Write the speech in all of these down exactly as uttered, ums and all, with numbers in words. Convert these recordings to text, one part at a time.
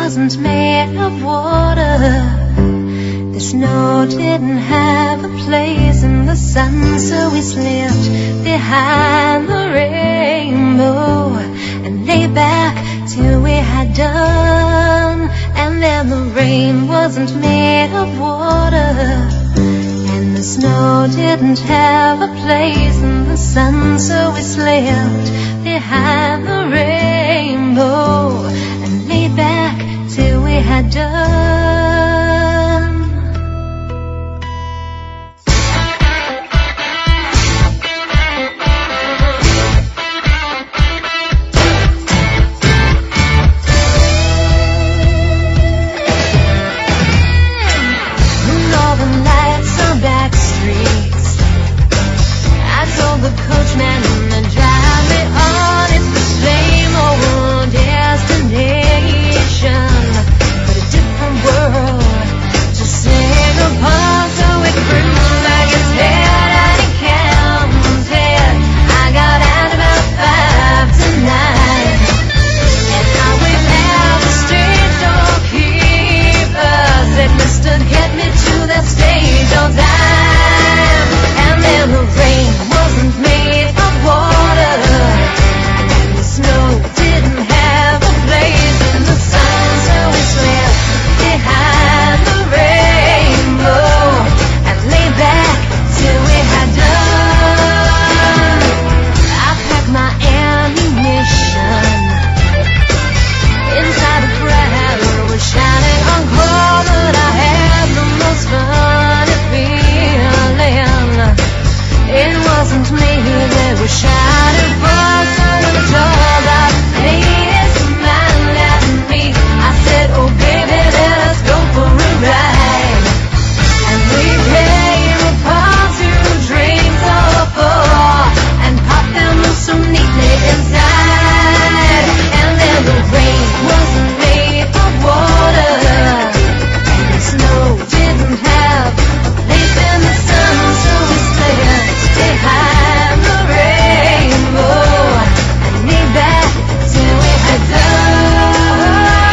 wasn't made of water. The snow didn't have a place in the sun, so we slipped behind the rainbow and lay back till we had done. And then the rain wasn't made of water, and the snow didn't have a place in the sun, so we slipped behind the rainbow and lay back till we had done. Coachman and drive me on. It's the same old destination, but a different world to sing upon. So it grew like its head and it counted. I got out about five to nine, and I waved at the stage doorkeeper, said, "Mister, get me to that stage on time." And then the rain wasn't made of water, and the snow didn't have a place in the sun, so we slipped behind the rainbow and lay back till we had done. I packed my ammunition inside a crowd was shining on coal, but I had the most funny feeling. It wasn't me they were shouting for, so when the door got ladies smiled at me, I said, "Oh baby, let us go for a ride." And we came upon two drinks or four and popped them so neatly inside. And then the rain wasn't made of water, and the snow didn't have a place in the sun, so we slipped behind the rainbow and lay back till we had done.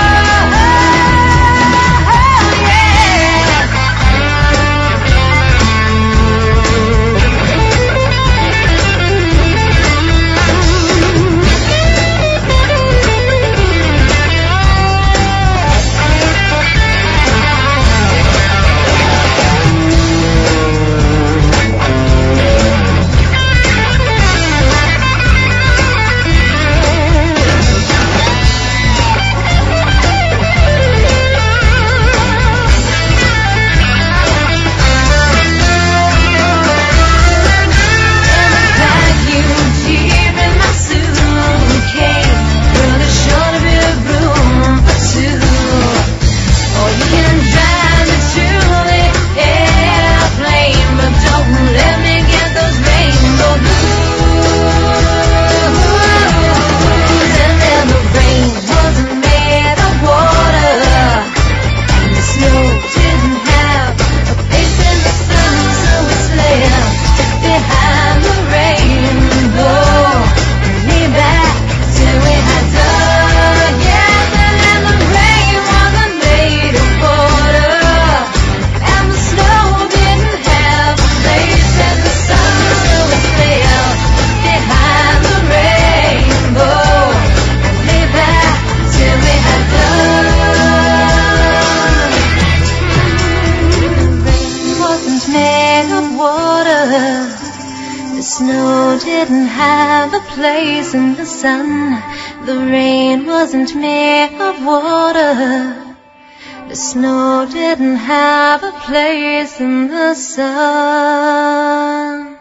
Didn't have a place in the sun. The rain wasn't made of water. The snow didn't have a place in the sun.